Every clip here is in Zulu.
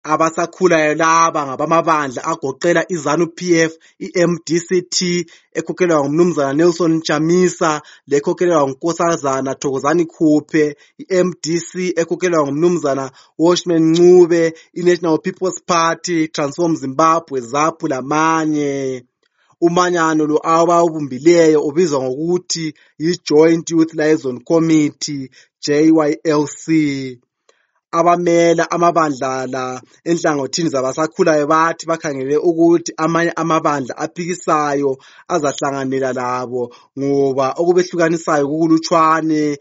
Abasakhulayo laba ngabamabandla agoqela iZANU-PF, iMDC-T ekhokhelwa ngumnumzana Nelson Chamisa lekhokhelwa nguNkosazana Thokozani Khuphe, iMDC ekhokhelwa ngumnumzana Washman Ncube, iNational People's Party, Transform Zimbabwe, ZAPU lamanye. Umanyano lo abawubumbileyo ubizwa ngokuthi yi-Joint Youth Liaison Committee, JYLC. Abamela amabandla la enhlangothini zabasakhulayo bathi bakhangele ukuthi amanye amabandla aphikisayo azahlanganela labo ngoba okubehlukanisayo kukulutshwane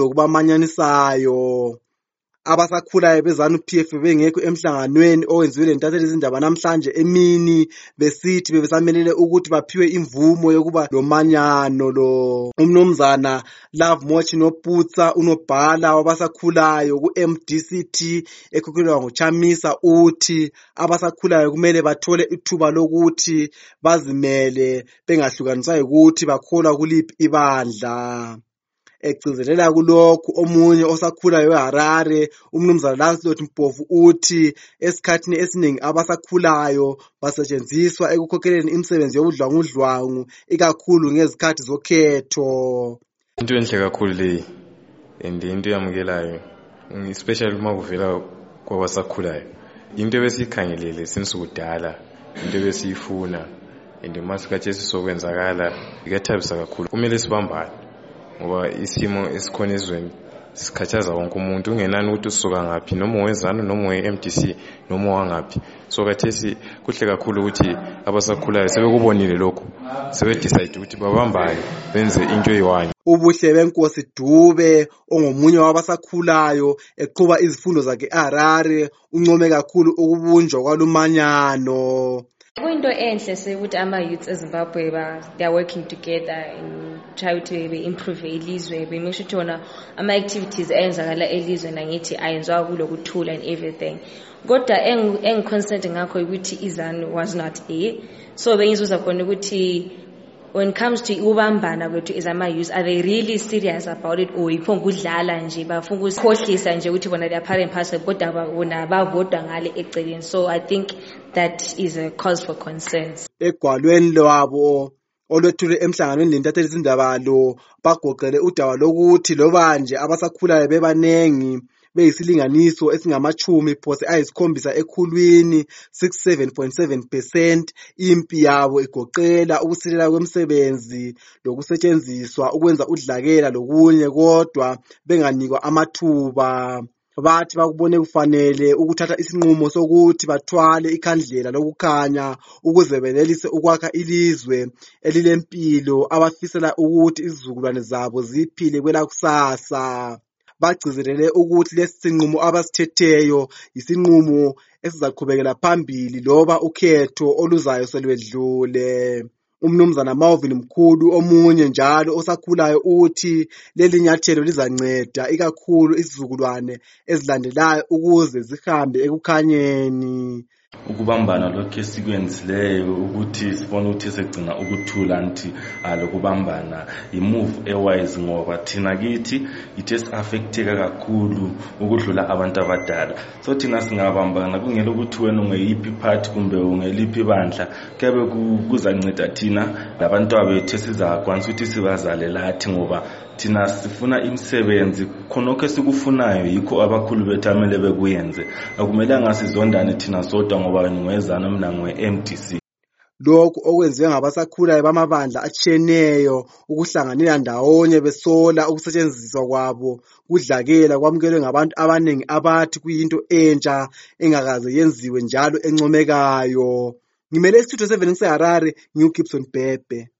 kulokubamanyanisayo. Abasakhulayo beZANU-PF bengekho emhlanganweni owenziwe lentatheli izindaba namhlanje emini besithi bebesamelele ukuthi baphiwe imvumo yokuba lomanyano lo. Umnumzana Love Mochi Noputsa unobhala wabasakhulayo ku-MDC-T ekhokhelwa nguChamisa uthi abasakhulayo kumele bathole ithuba lokuthi bazimele bengahlukaniswa ukuthi bakholwa kuliphi ibandla. Egcizelela kulokhu omunye osakhulayo weHarare umnumzana Lancelot Mpofu uthi esikhathini esiningi abasakhulayo basetshenziswa ekukhokheleni imisebenzi yobudlwangudlwangu ikakhulu ngezikhathi zokhetho. Into enhle kakhulu leyi and into yamukelayo especially uma kuvela kwabasakhulayo. Into besikhangelele since kudala, into besiyifuna and masikhathi esizokwenzakala ikathabisa kakhulu. Kumele sibambane ngoba isimo esikhona ezweni sikhathaza wonke umuntu ungenani ukuthi usuka ngaphi noma wezana noma weMDC noma wangaphi. So kathesi kuhle kakhulu ukuthi abasakhulayo sebekubonile lokho sebedecide ukuthi babambane benze into eyiwanye. Ubuhle beNkosi Dube ongomunye wabasakhulayo eqhuba izifundo zakhe eHarare uncome kakhulu ukubunjwa kwalumanyano. Kuyinto enhle sekuthi ama-youths eZimbabwe they are working together and try to improve ilizwe, make sure ukuthi ama-activities ayenzakala elizwe nangithi ayenziwa kulokuthula and everything. Kodwa engiconsent ngakho ukuthi iZANU was not here, so bengizuza khona ukuthi when it comes to ubambana kwethu as ama-youth, are they really serious about it or iphonga ukudlala nje bafuna ukukhohlisa nje ukuthi bona they are part and parcel kodwa bona bavotwa ngale eceleni. So I think that is a cause for concern. Egwalweni lwabo olwethule emhlanganweni lentatheli izindaba lo bagoqele udaba lokuthi loba nje abasakhulayo bebanengi beyisilinganiso esingamachumi phose ayisikhombisa ekhulwini 67.7%, impi yabo igoqela ukusilela kwemisebenzi lokusetshenziswa ukwenza udlakela lokunye kodwa benganikwa amathuba. Bathi bakubone kufanele ukuthatha isinqumo sokuthi bathwale ikhandlela lokukhanya ukuze benelise ukwakha ilizwe elilempilo abafisela ukuthi izizukulwane zabo ziphile kwelakusasa. Bagcizelele ukuthi lesi sinqumo abasithetheyo isinqumo esizaqhubekela phambili loba ukhetho oluzayo selwedlule. Umnumzana Marvin Mkhulu omunye njalo osakhulayo uthi leli nyathelo lizanceda ikakhulu isizukulwane ezilandelayo ukuze zihambe ekukhanyeni. Ukubambana lokho esikwenzileyo ukuthi sibone ukuthi segcina ukuthula nti lokubambana imove ewise ngoba thina kithi it affecteka kakhulu ukudlula abantu abadala. So thina singabambana kungela ukuthi wena ungeyiphi party kumbe ungeliphi bandla kebe kuzanceda thina labantu abethu sizakwanisa ukuthi sibazale lathi ngoba thina sifuna imisebenzi khonokho esikufunayo yikho abakhulu bethu amele bekuyenze. Akumelanga sizondane thina sodwa ngoba ngwezana mina ngwe-MDC. Lokhu okwenziwe ngabasakhulayo bamabandla atshiyeneyo ukuhlanganela ndawonye besola ukusetshenziswa kwabo kudlakela kwamukelwe ngabantu abaningi abathi kuyinto entsha engakaze yenziwe njalo encomekayo. Ngimele istudio 7 ngiseHarare, ngiuGibson Bhebhe.